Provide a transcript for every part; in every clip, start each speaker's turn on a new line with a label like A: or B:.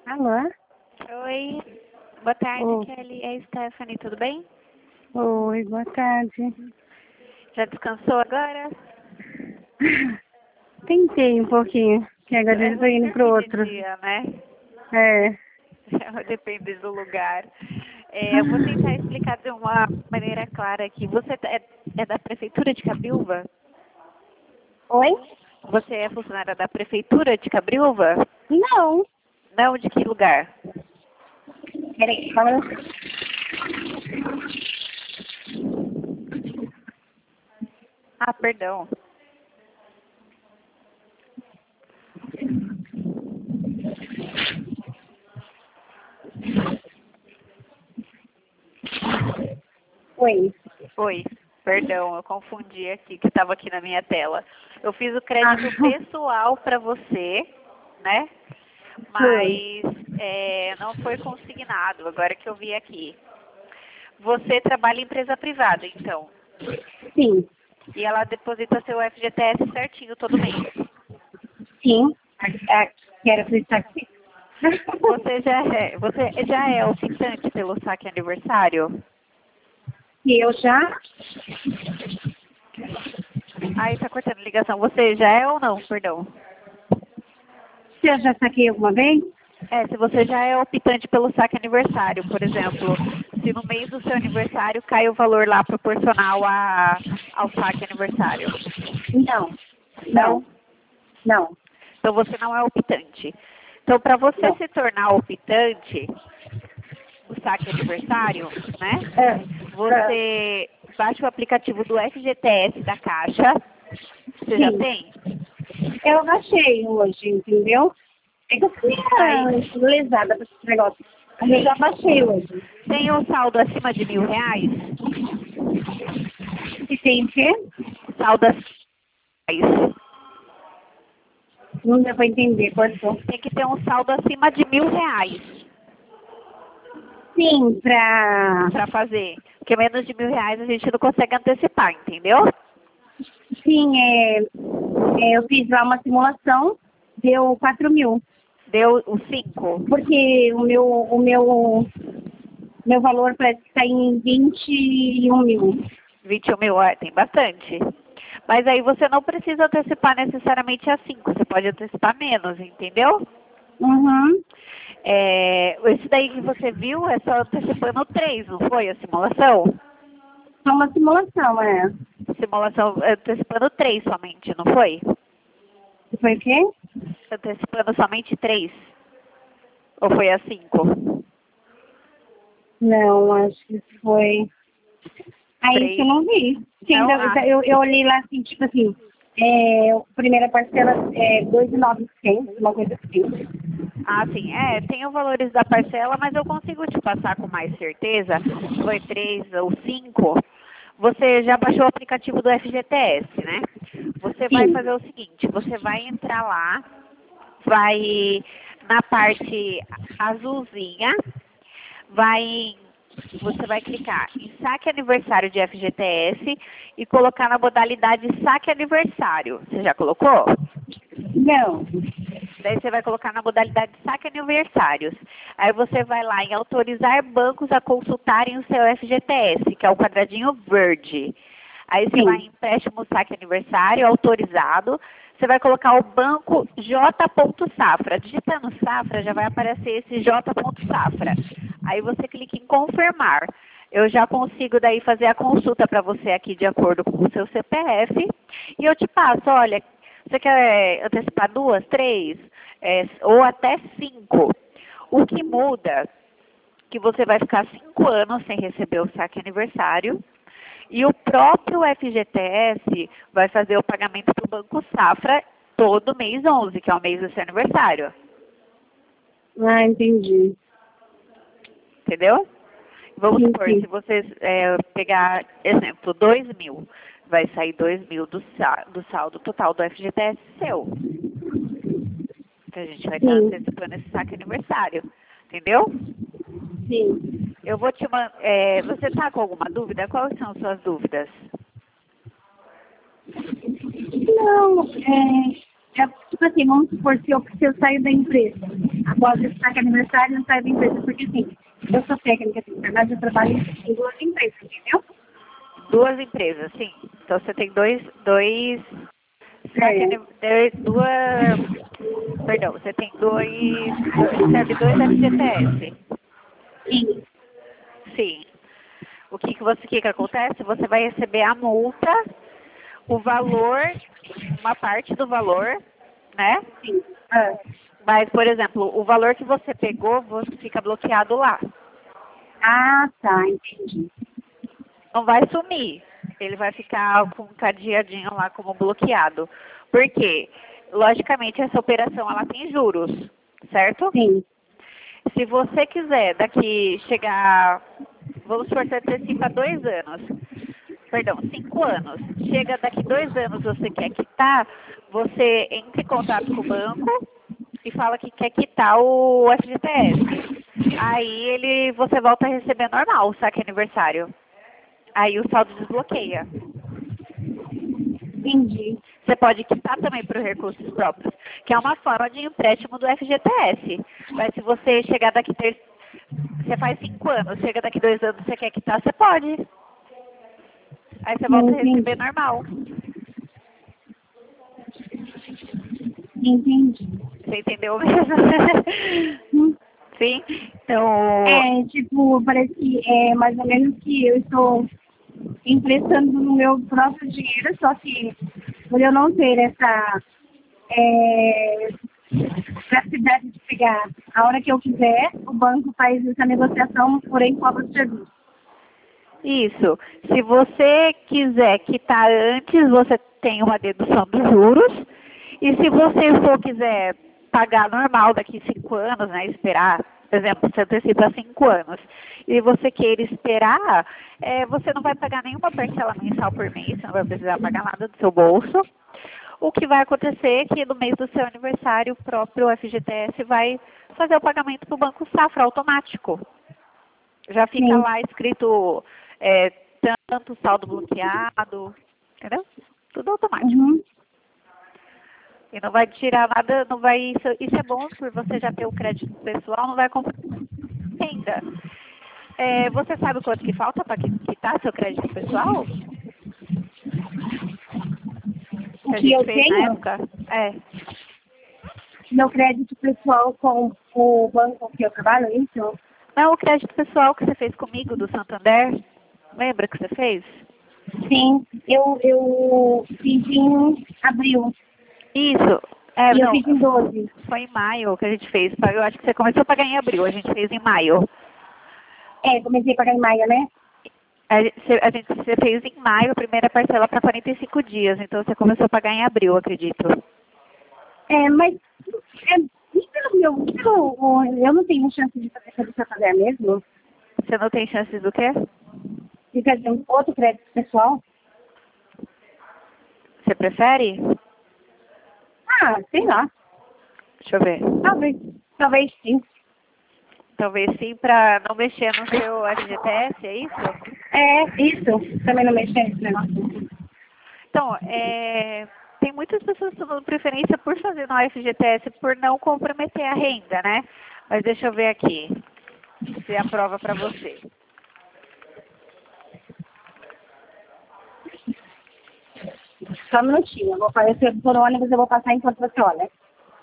A: Alô?
B: Oi, boa tarde,
A: Oh,
B: Kelly. É Stephanie, tudo bem?
A: oi, boa tarde.
B: Já descansou agora?
A: Tentei um pouquinho, que agora
B: É
A: eu tô indo
B: você
A: pro
B: que de
A: outro.
B: dia, né?
A: É.
B: Depende do lugar. Eu vou tentar explicar de uma maneira clara aqui. Você é da Prefeitura de Cabiúva?
A: Oi?
B: Você é funcionária da Prefeitura de Cabiúva?
A: Não.
B: Não, de que lugar?
A: Peraí, fala.
B: Ah, perdão.
A: Oi.
B: Oi, perdão, eu confundi aqui, que estava aqui na minha tela. Eu fiz o
A: Ah,
B: crédito pessoal para você, né?
A: foi.
B: Mas não foi consignado, agora que eu vi aqui. Você trabalha em empresa privada, então,
A: Sim.
B: e ela deposita seu FGTS certinho todo mês.
A: Sim. Quero acreditar aqui.
B: Você já é optante pelo saque aniversário?
A: E eu já?
B: Ai, tá cortando ligação. Você já é ou não? Perdão.
A: Se eu já saquei alguma vez?
B: Se você já é optante pelo saque aniversário, por exemplo, se no mês do seu aniversário cai o valor lá proporcional ao saque aniversário.
A: Não.
B: Não?
A: Não. Não.
B: Então você não é optante. Então, para você
A: Não.
B: se tornar optante, o saque aniversário, né?
A: É,
B: Você baixa o aplicativo do FGTS da Caixa. Você já
A: sim.
B: tem?
A: Eu baixei hoje, entendeu? É que eu fui
B: Aí
A: lesada com esse negócio. Mas eu já baixei hoje.
B: tem o saldo acima de R$ 1.000.
A: E tem o quê?
B: Saldo acima de R$ 1.000.
A: Não deu pra entender, cortou.
B: Tem que ter um saldo acima de R$ 1.000
A: Sim, pra...
B: para fazer. Porque menos de R$ 1.000 a gente não consegue antecipar, entendeu?
A: Sim, eu fiz lá uma simulação, deu 4.000.
B: Deu os 5.
A: Porque meu valor parece que tá em 21.000.
B: 21 mil, tem bastante. Mas aí você não precisa antecipar necessariamente a 5, você pode antecipar menos, entendeu?
A: Uhum.
B: Esse daí que você viu é só antecipando 3, não foi a simulação?
A: É uma simulação,
B: Simulação antecipando 3 somente, não foi?
A: Foi o quê?
B: Antecipando somente 3. Ou foi a 5?
A: Não, acho que foi... Aí isso eu
B: 3.
A: não vi. Sim,
B: Não?
A: eu olhei lá assim, tipo assim, primeira parcela é 2.900, uma coisa assim.
B: Sim. Tem os valores da parcela, mas eu consigo te passar com mais certeza. Foi 3 ou 5. Você já baixou o aplicativo do FGTS, né? Você vai
A: Sim,
B: fazer o seguinte, você vai entrar lá, vai na parte azulzinha, você vai clicar em saque aniversário de FGTS e colocar na modalidade saque aniversário. Você já colocou?
A: não,
B: Daí você vai colocar na modalidade saque aniversários. Aí você vai lá em autorizar bancos a consultarem o seu FGTS, que é o quadradinho verde. Aí você vai
A: sim,
B: em empréstimo saque aniversário autorizado. Você vai colocar o banco J. Safra. Digitando Safra já vai aparecer esse J. Safra. Aí você clica em confirmar. Eu já consigo daí fazer a consulta para você aqui de acordo com o seu CPF. E eu te passo, olha, você quer antecipar 2, 3, ou até 5? O que muda que você vai ficar 5 anos sem receber o saque aniversário e o próprio FGTS vai fazer o pagamento para o Banco Safra todo mês 11, que é o mês do seu aniversário.
A: entendi.
B: Entendeu? Vamos
A: Sim,
B: supor,
A: sim,
B: se você pegar, exemplo, 2.000, vai sair 2.000 do saldo total do FGTS seu. Que a gente vai estar
A: sim,
B: antecipando esse saque aniversário. Entendeu?
A: sim.
B: Eu vou te mandar. Você está com alguma dúvida? Quais são suas dúvidas?
A: Não, Tipo assim, vamos supor, se eu saio da empresa, após esse saque aniversário, eu saio da empresa, porque assim, eu sou técnica de enfermagem, eu trabalho em duas empresas, entendeu?
B: Duas empresas, sim. Então você tem dois
A: É,
B: perdão, você tem recebe dois FGTS.
A: sim.
B: Sim. O que que acontece? Você vai receber a multa, o valor, uma parte do valor, né?
A: Sim. Ah,
B: Mas, por exemplo, o valor que você pegou, você fica bloqueado lá.
A: tá, entendi.
B: Não vai sumir. Ele vai ficar com um cadeadinho lá como bloqueado. Por quê? Logicamente, essa operação ela tem juros, certo?
A: Sim.
B: Se você quiser daqui chegar, vamos supor, você antecipa 2 anos, perdão, 5 anos. Chega daqui 2 anos, você quer quitar, você entra em contato com o banco e fala que quer quitar o FGTS. Aí você volta a receber normal o saque aniversário. Aí o saldo desbloqueia.
A: Entendi.
B: Você pode quitar também por recursos próprios, que é uma forma de empréstimo do FGTS. Mas se você chegar você faz 5 anos, chega daqui 2 anos, você quer quitar, você pode. Aí você volta a receber
A: Entendi.
B: normal.
A: Entendi.
B: Você entendeu mesmo?
A: Hum.
B: Sim? Então,
A: Tipo, parece que é mais ou menos que eu estou emprestando no meu próprio dinheiro, só que por eu não ter essa capacidade de pegar a hora que eu quiser, o banco faz essa negociação, porém cobra o serviço.
B: isso. Se você quiser quitar antes, você tem uma dedução dos juros. E se você quiser pagar normal daqui 5 anos, né, esperar, por exemplo, você antecipa 5 anos, e você queira esperar, você não vai pagar nenhuma parcela mensal por mês, você não vai precisar pagar nada do seu bolso. O que vai acontecer é que no mês do seu aniversário, o próprio FGTS vai fazer o pagamento para o Banco Safra automático. Já fica
A: Sim.
B: lá escrito tanto saldo bloqueado, entendeu? Tudo automático.
A: Uhum.
B: E não vai tirar nada, não vai. Isso é bom por você já ter o crédito pessoal, não vai comprar renda. Você sabe quanto que falta para quitar seu crédito pessoal?
A: O
B: Que a
A: que eu
B: gente fez na
A: tenho,
B: época?
A: meu crédito pessoal com o banco que eu trabalho, isso?
B: Não, o crédito pessoal que você fez comigo do Santander. Lembra que você fez?
A: Sim, eu fiz em abril
B: Isso.
A: e eu
B: Não,
A: fiz em 12.
B: foi em maio que a gente fez. Eu acho que você começou a pagar em abril, a gente fez em maio.
A: Comecei a pagar em maio, né?
B: Você fez em maio a primeira parcela para 45 dias, então você começou a pagar em abril, acredito.
A: Mas e eu não tenho chance de fazer essa do Santander mesmo?
B: Você não tem chances do quê?
A: De fazer um outro crédito pessoal?
B: Você prefere?
A: Sei lá.
B: Deixa eu ver.
A: Talvez sim.
B: Talvez sim, para não mexer no seu FGTS, é isso?
A: Isso. Também não mexer nesse negócio.
B: Então, tem muitas pessoas tomando preferência por fazer no FGTS por não comprometer a renda, né? Mas deixa eu ver aqui se aprova para você.
A: Só um minutinho. Se eu for no ônibus, eu vou passar enquanto você olha.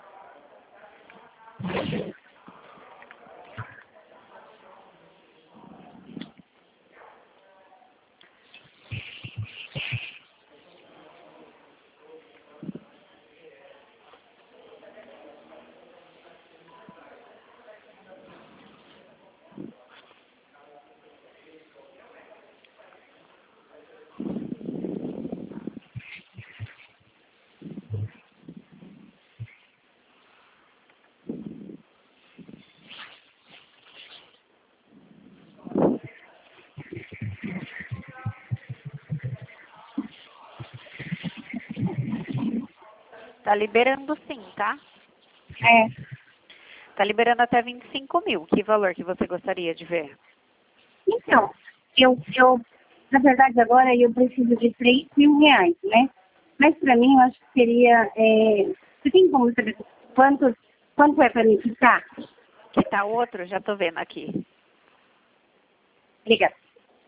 B: Tá liberando sim, tá? Tá liberando até 25 mil. Que valor que você gostaria de ver?
A: Então, na verdade, agora eu preciso de R$ 3.000, né? Mas para mim, eu acho que seria Você tem como saber quanto é para me quitar?
B: Que tá outro? Já tô vendo aqui.
A: Obrigada.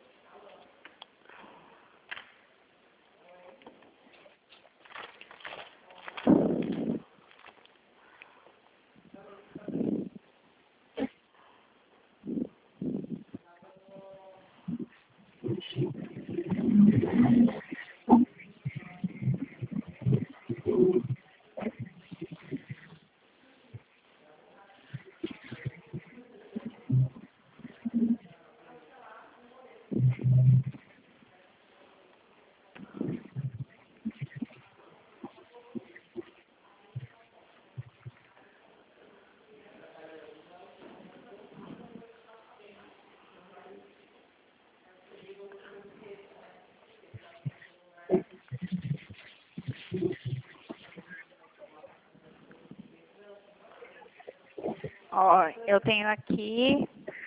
B: Ó, eu tenho aqui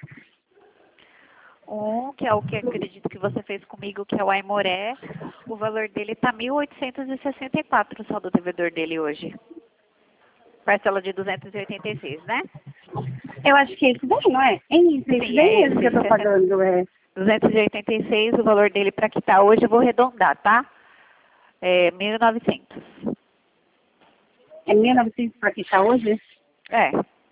B: um, que é o que acredito que você fez comigo, que é o Aimoré. O valor dele tá 1.864, o saldo devedor dele hoje. Parcela de 286, né?
A: Eu acho que é esse daí, não é? É isso, é esse
B: Sim,
A: daí
B: é
A: mesmo que eu tô
B: esse.
A: pagando, é.
B: 286, o valor dele para quitar hoje, eu vou arredondar, tá? É 1.900.
A: É 1.900 para quitar hoje?
B: É.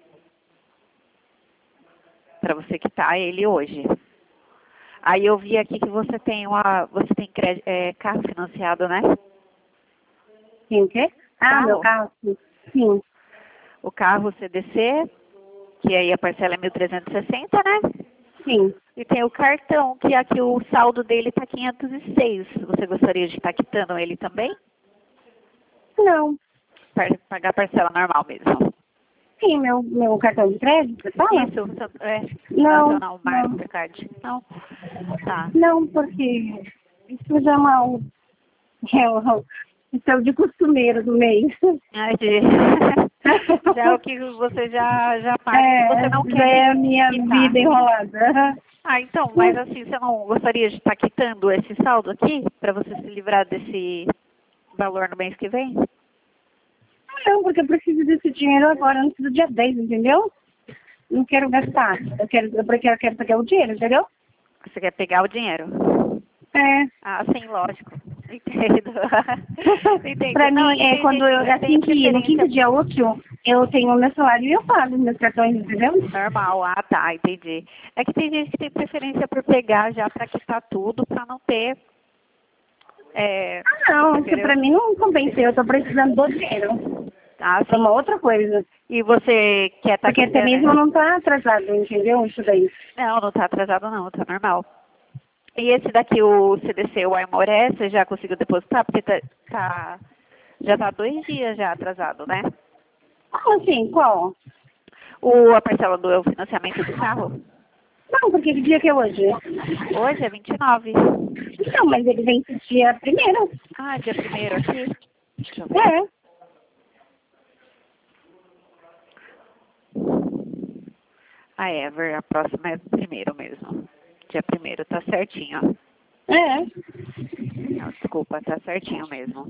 B: Para você quitar ele hoje. Aí eu vi aqui que você tem carro financiado, né?
A: Sim, o quê? Ah,
B: Carro?
A: meu carro, sim. Sim,
B: O carro CDC, que aí a parcela é 1.360, né?
A: sim.
B: E tem o cartão, que aqui o saldo dele tá 506. Você gostaria de estar quitando ele também?
A: Não.
B: Pagar a parcela normal mesmo.
A: Sim, meu cartão de crédito, você fala?
B: Isso, é
A: Não,
B: Nacional
A: não.
B: Mastercard. Não? Tá.
A: Não, porque isso já é isso é o de costumeiro do mês.
B: Ai, já é o que você já paga e que você
A: É,
B: não
A: já é a
B: quer
A: minha
B: quitar.
A: vida enrolada.
B: Ah, então, mas assim, você não gostaria de estar quitando esse saldo aqui para você se livrar desse valor no mês que vem?
A: Não, porque eu preciso desse dinheiro agora, antes do dia 10, entendeu? Não quero gastar. Eu quero pegar o dinheiro, entendeu?
B: Você quer pegar o dinheiro?
A: É.
B: Ah, sim, lógico. Entendo. Entendo.
A: Pra
B: Não,
A: mim,
B: é que
A: é
B: tem
A: quando
B: gente
A: eu,
B: que tem
A: assim que no
B: preferência
A: quinto dia útil, eu tenho o meu salário e eu pago meus cartões, entendeu?
B: normal. Ah, tá, entendi. É que tem gente que tem preferência por pegar já para quitar tudo, para não ter. É,
A: Ah, não, isso
B: entendeu?
A: pra mim não compensa. Eu tô precisando do dinheiro.
B: Ah,
A: É
B: sim.
A: uma outra coisa.
B: E você quer estar
A: Porque até
B: quitando,
A: mesmo
B: né?
A: não tá atrasado, entendeu? Isso daí.
B: Não, não tá atrasado não, tá normal. E esse daqui, o CDC, o Aimoré, você já conseguiu depositar? Porque já tá 2 dias já atrasado, né?
A: Como assim? Qual?
B: A parcela do financiamento do carro?
A: Não, porque que dia que é hoje?
B: Hoje é 29.
A: Não, mas ele vem dia primeiro.
B: Ah, dia 1º aqui? Deixa eu ver.
A: É.
B: Ah, a próxima é 1º mesmo. Dia 1º, tá certinho.
A: É.
B: Não, desculpa, tá certinho mesmo.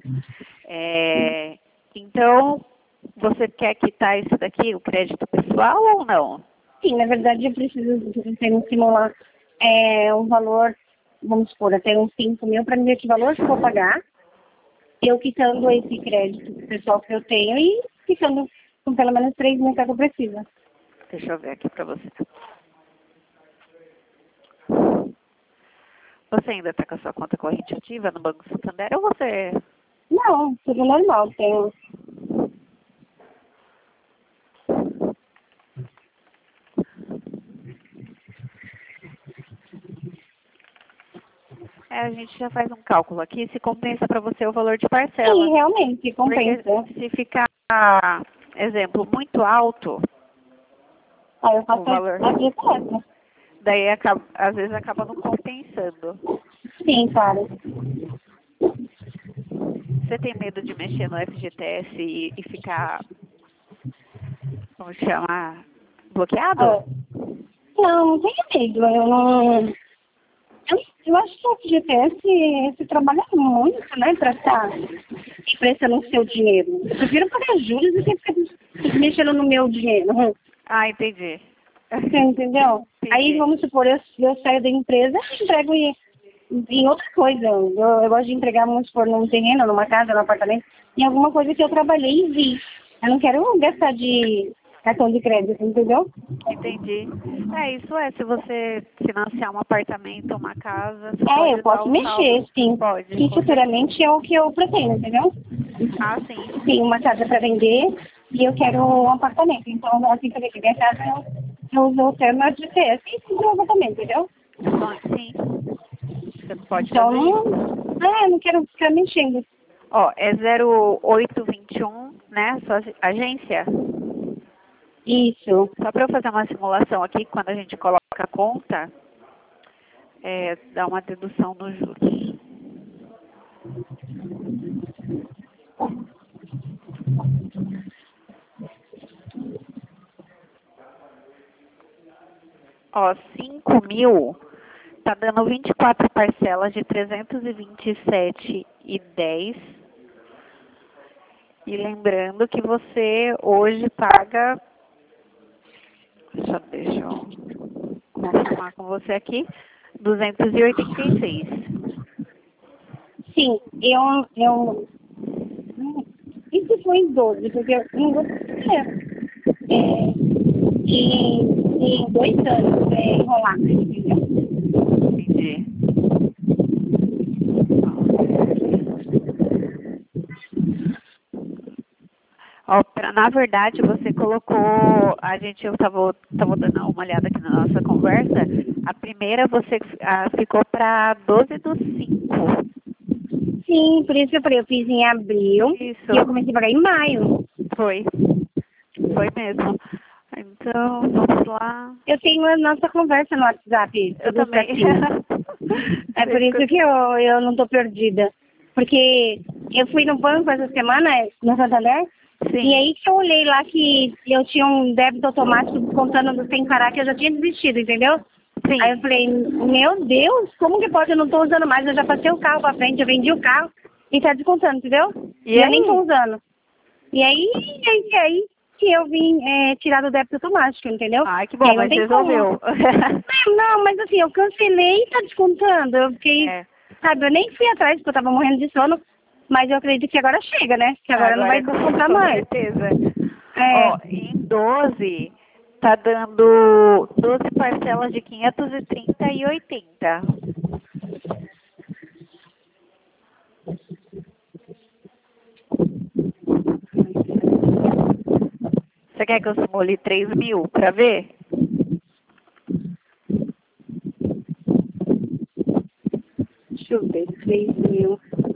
B: Então, você quer quitar isso daqui, o crédito pessoal ou não?
A: Sim, na verdade eu preciso você me simular um valor, vamos supor, até uns 5 mil para me ver que valor que eu vou pagar, eu quitando esse crédito pessoal que eu tenho e ficando com pelo menos 3 mil que eu preciso.
B: Deixa eu ver aqui pra você. Você ainda tá com a sua conta corrente ativa no Banco Santander ou você...
A: Não, tudo normal, tenho.
B: A gente já faz um cálculo aqui, se compensa para você o valor de parcela.
A: Sim, realmente, compensa.
B: Porque se ficar, exemplo, muito alto,
A: Aí eu
B: o
A: faço
B: valor,
A: a dieta.
B: daí às vezes acaba não compensando.
A: Sim, claro.
B: Você tem medo de mexer no FGTS e ficar, como chama, bloqueado?
A: Ah, não tenho medo. Eu não. Eu acho que o FGTS se trabalha muito, né, para estar prestando o seu dinheiro. Eu prefiro pagar juros do que ficar mexendo no meu dinheiro.
B: Ah, entendi.
A: Você entendeu?
B: Entendi.
A: Aí, vamos supor, eu saio da empresa e entrego em outra coisa. Eu gosto de entregar, vamos supor, num terreno, numa casa, num apartamento, em alguma coisa que eu trabalhei e vi. Eu não quero gastar de cartão de crédito, entendeu?
B: Entendi. Isso se você financiar um apartamento, uma casa, você pode
A: Eu
B: dar
A: posso
B: o
A: mexer,
B: saldo.
A: sim.
B: Pode,
A: Que
B: com certeza.
A: futuramente é o que eu pretendo, entendeu?
B: Ah, sim.
A: Tenho uma casa para vender e eu quero um apartamento. Então, assim que eu vender minha casa, eu uso o termo de ter. Assim, um apartamento, entendeu?
B: Bom, sim. Você pode
A: Então,
B: fazer isso.
A: eu não quero ficar mexendo.
B: Ó, é 0821, né? Sua agência.
A: Isso.
B: Só para eu fazer uma simulação aqui, quando a gente coloca a conta, dá uma dedução nos juros. Ó, 5.000 tá dando 24 parcelas de 327,10. E lembrando que você hoje paga, deixa eu confirmar com você aqui, 286.
A: Sim, isso foi em 12, porque eu não gostei. Em 2 anos enrolar, entendeu?
B: Entendi. Ó, na verdade, você colocou, eu tava dando uma olhada aqui na nossa conversa, a primeira você ficou para 12 do 5.
A: Sim, por isso que eu falei, eu fiz em abril
B: Isso,
A: e eu comecei a pagar em maio.
B: foi mesmo. Então, vamos lá.
A: Eu tenho a nossa conversa no WhatsApp.
B: Eu
A: tudo
B: também.
A: certinho. É por isso que eu não tô perdida. Porque eu fui no banco essa semana, no Santander,
B: Sim.
A: e aí que eu olhei lá que eu tinha um débito automático descontando do sem parar, que eu já tinha desistido, entendeu?
B: Sim.
A: Aí eu falei, meu Deus, como que pode? Eu não tô usando mais, eu já passei o carro pra frente, eu vendi o carro e tá descontando, entendeu?
B: E
A: eu
B: aí?
A: nem tô usando. E aí que eu vim tirar do débito automático, entendeu?
B: Ai, que
A: E
B: bom,
A: aí não
B: mas
A: tem como.
B: resolveu.
A: Não, mas assim, eu cancelei e tá descontando. Eu fiquei, sabe, eu nem fui atrás porque eu tava morrendo de sono, mas eu acredito que agora chega, né? Que agora não vai descontar
B: com
A: mais.
B: certeza.
A: É,
B: Ó, em 12, tá dando 12 parcelas de 530,80. Você quer que eu simule 3.000 para ver?
A: deixa eu ver, 3.000.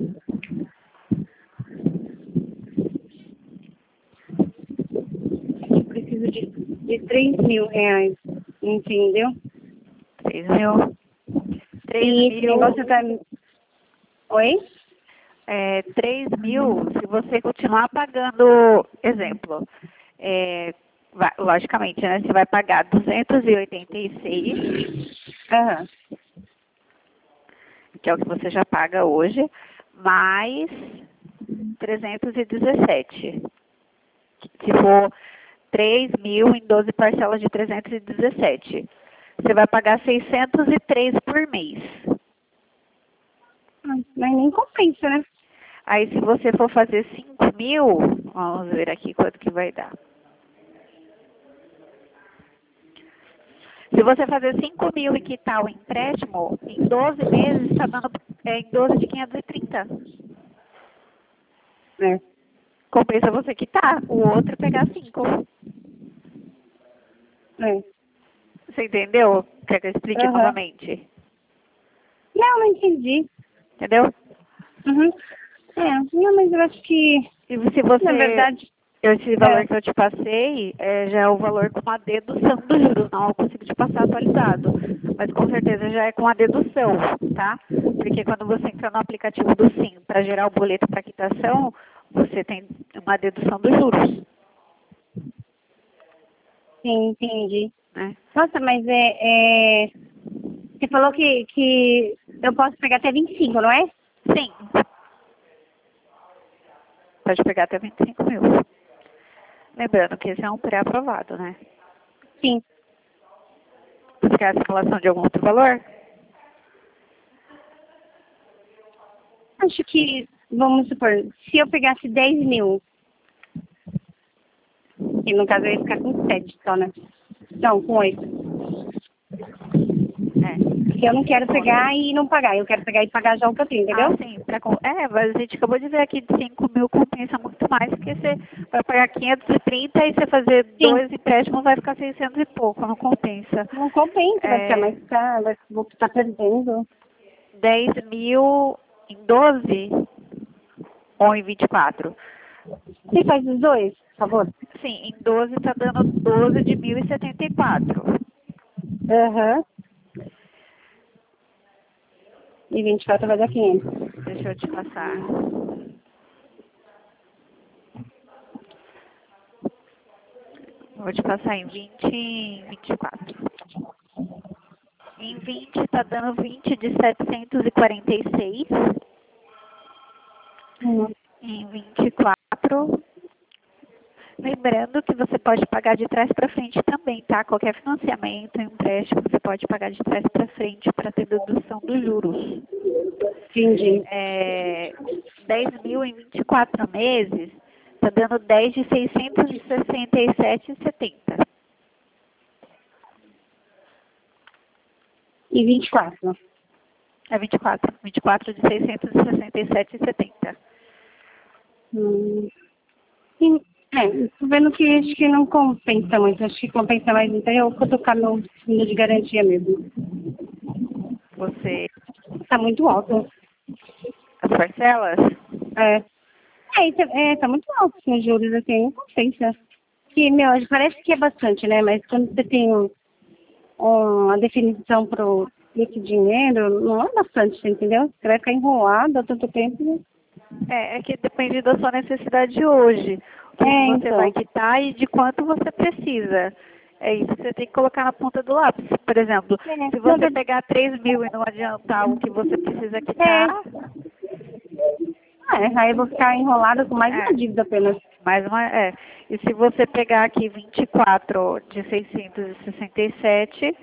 A: Eu preciso de 3.000 reais, entendeu?
B: 3.000.
A: E esse
B: 3.000.
A: negócio tá... Oi?
B: 3.000, se você continuar pagando, exemplo, logicamente, né, você vai pagar 286,
A: Aham.
B: que é o que você já paga hoje, mais 317. Se for 3.000 em 12 parcelas de 317, você vai pagar 603 por mês.
A: Mas nem compensa, né?
B: Aí, se você for fazer 5.000, vamos ver aqui quanto que vai dar. Se você fazer 5.000 e quitar o empréstimo, em 12 meses está dando em 12 de 530.
A: É.
B: Compensa você quitar, o outro pegar 5.
A: É.
B: Você entendeu? Quer que eu explique
A: Aham.
B: novamente?
A: Não entendi.
B: Entendeu?
A: Uhum. Não, mas eu acho que,
B: E se você,
A: na verdade,
B: esse valor que eu te passei, já é o valor com a dedução dos juros, não eu consigo te passar atualizado. Mas com certeza já é com a dedução, tá? Porque quando você entra no aplicativo do Sim para gerar o boleto para quitação, você tem uma dedução dos juros,
A: sim, entendi.
B: né?
A: Nossa, mas você falou que eu posso pegar até 25, não é?
B: Sim. Pode pegar até 25 mil. Lembrando que esse é um pré-aprovado, né?
A: Sim.
B: Você quer a simulação de algum outro valor?
A: Acho que, vamos supor, se eu pegasse 10 mil, e no caso eu ia ficar com 7 só, né? Não, com 8. Porque eu não quero pegar e não pagar, eu quero pegar e pagar já o que eu tenho, entendeu?
B: Ah, sim. Mas a gente acabou de ver aqui de 5 mil compensa muito mais, porque você vai pagar 530 e você fazer
A: Sim.
B: 2 empréstimos vai ficar 600 e pouco, não compensa.
A: Não compensa, vai ficar mais caro, vou estar perdendo.
B: 10 mil em 12 ou em 24?
A: Você faz os dois, por favor?
B: Sim, em 12 está dando 12 de 1.074.
A: Aham. E 24 vai dar 500.
B: Deixa eu te passar. Vou te passar em 20 e 24. Em 20 está dando 20 de 746. Em 24. Lembrando que você pode pagar de trás para frente também, tá? Qualquer financiamento, empréstimo, você pode pagar de trás para frente para ter dedução dos juros.
A: Entendi.
B: 10 mil em 24 meses, está dando 10 de 667,70.
A: E 24.
B: É 24. 24 de 667,70.
A: Tô vendo que acho que não compensa muito. Acho que compensa mais então eu vou tocar no fundo de garantia mesmo.
B: Você,
A: Tá muito alto.
B: as parcelas?
A: Tá muito alto os juros, assim, não compensa. Que, meu, parece que é bastante, né? Mas quando você tem uma definição pro esse dinheiro, não é bastante, você entendeu? Você vai ficar enrolado há tanto tempo.
B: É que depende da sua necessidade hoje. O que você
A: Então.
B: vai quitar e de quanto você precisa. É isso que você tem que colocar na ponta do lápis. Por exemplo, se você pegar 3 mil e não adiantar o que você precisa quitar...
A: Aí eu vou ficar enrolada com mais uma dívida apenas.
B: E se você pegar aqui 24 de 667,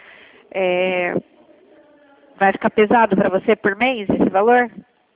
B: vai ficar pesado para você por mês esse valor?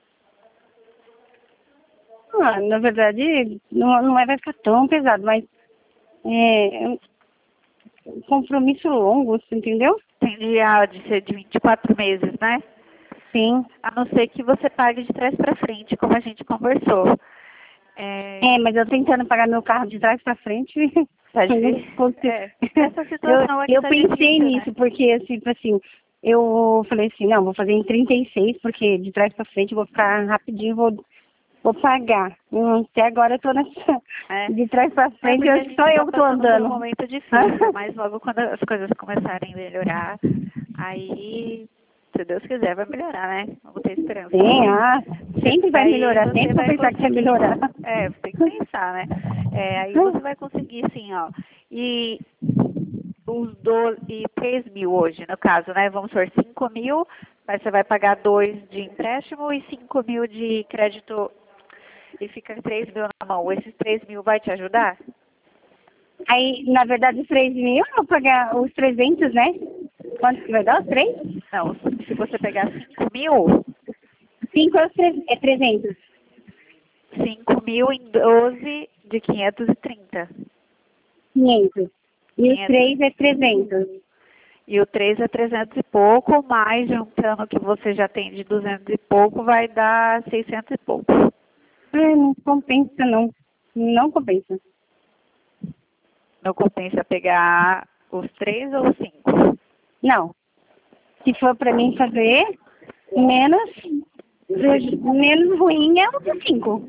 A: Na verdade, não vai ficar tão pesado, mas é um compromisso longo, você entendeu?
B: Tem de ser de 24 meses, né?
A: Sim.
B: A não ser que você pague de trás para frente, como a gente conversou.
A: Mas eu tentando pagar meu carro de trás para frente.
B: Tá difícil. Essa situação
A: eu
B: tá
A: pensei
B: difícil,
A: nisso,
B: né?
A: porque tipo assim, eu falei assim, não, vou fazer em 36, porque de trás para frente eu vou ficar rapidinho, vou pagar. Até agora eu tô nessa. De trás para frente, só eu que tô andando.
B: É um momento difícil, mas logo quando as coisas começarem a melhorar, aí, se Deus quiser, vai melhorar, né? Vamos ter esperança.
A: Sim, sempre vai melhorar, sempre vou pensar que vai melhorar.
B: Tem que pensar, né? Aí você vai conseguir, sim, ó. E os 3 mil hoje, no caso, né? Vamos supor, 5 mil, aí você vai pagar 2 de empréstimo e 5 mil de crédito e fica 3 mil na mão. Esses 3 mil vai te ajudar?
A: Aí, na verdade, os 3 mil, eu vou pagar os 300, né? Quanto que vai dar? Os 3?
B: Não, se você pegar 5 mil...
A: 5 é 300.
B: 5 mil em 12 de 530.
A: 500. E os 3 é 300.
B: E o 3 é 300 e pouco, mais juntando o que você já tem de 200 e pouco, vai dar 600 e pouco.
A: Não compensa, não. Não compensa.
B: Não compensa pegar os 3 ou os 5?
A: Não. Se for para mim fazer, menos ruim é o de 5.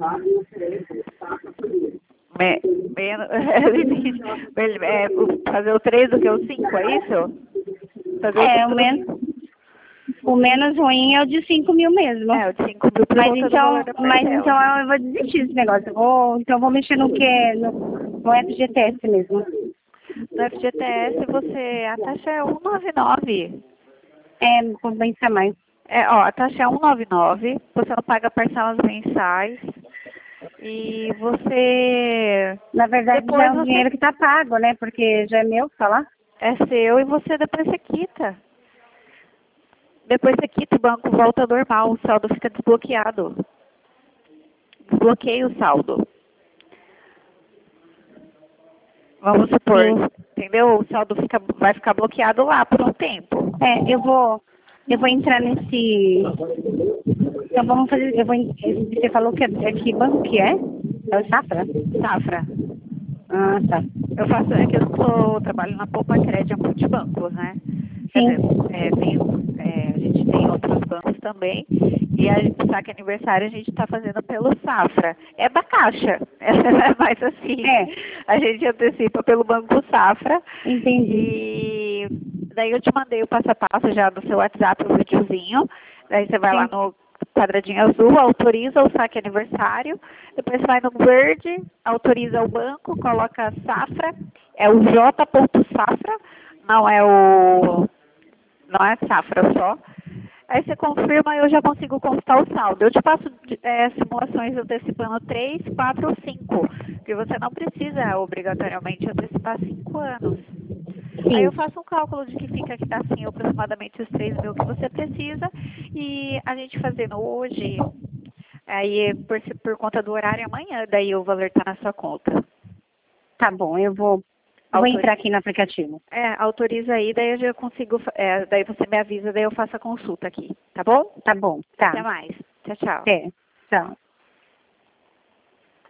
B: Fazer o 3 do que o 5, é isso?
A: O menos ruim é o de 5 mil mesmo.
B: O de 5 mil por conta do valor da parcela.
A: Mas então eu vou desistir desse negócio. Então eu vou mexer no que? No FGTS mesmo.
B: No FGTS a taxa é 1,99.
A: Compensa mais.
B: A taxa é 1,99, você não paga parcelas mensais. E você...
A: Na verdade,
B: Depois
A: já é um
B: você-
A: dinheiro que tá pago, né? Porque já é meu que tá lá.
B: É seu e você depois você quita. Depois você quita, o banco volta ao normal, o saldo fica desbloqueado. Desbloqueia o saldo. Vamos supor,
A: Sim.
B: entendeu? O saldo vai ficar bloqueado lá por um tempo.
A: É, eu vou entrar nesse. Então vamos fazer. Você falou que banco que é? É o Safra?
B: Safra.
A: Ah, tá.
B: Eu trabalho na Poupa Crédito, é multibancos, né? Quer
A: Sim.
B: dizer, a gente tem outros bancos também. E o saque aniversário a gente está fazendo pelo Safra. É da Caixa, mas assim,
A: É.
B: a gente antecipa pelo Banco Safra.
A: Entendi.
B: E daí eu te mandei o passo a passo já do seu WhatsApp, o videozinho. Daí você vai lá
A: Sim.
B: no quadradinho azul, autoriza o saque aniversário. Depois você vai no verde, autoriza o banco, coloca Safra. É o J.Safra, não é Safra só. Aí você confirma e eu já consigo consultar o saldo. Eu te passo simulações antecipando 3, 4 ou 5, porque você não precisa obrigatoriamente antecipar 5 anos. Aí eu
A: Sim.
B: faço um cálculo de que fica aqui assim aproximadamente os 3 mil que você precisa e a gente fazendo hoje, aí por conta do horário amanhã, daí o valor está na sua conta.
A: Tá bom, eu vou entrar aqui no aplicativo.
B: Autoriza aí, daí eu já consigo, daí você me avisa, daí eu faço a consulta aqui, tá bom?
A: Tá bom, tá.
B: Até mais. Tchau, tchau.
A: É. Tchau.